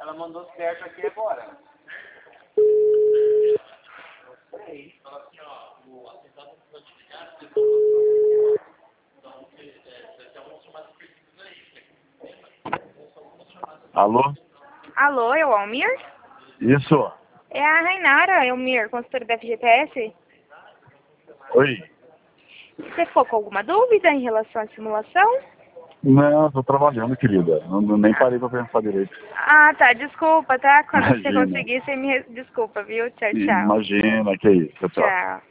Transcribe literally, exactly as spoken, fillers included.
Ela mandou certo aqui agora. Peraí. Fala assim, ó, o atentado notificado, então, você tem algumas chamadas perdidas aí. Alô? Alô, é o Almir? Isso. É a Rainara, Almir, consultora da F G T S. Oi. Você ficou com alguma dúvida em relação à simulação? Não, estou trabalhando, querida. Não, não- nem parei para pensar direito. Ah, tá, desculpa, tá? Quando você Imagina. conseguir, você me... re- Desculpa, viu? Tchau, tchau. Imagina, que é isso. Tchau. Tchau.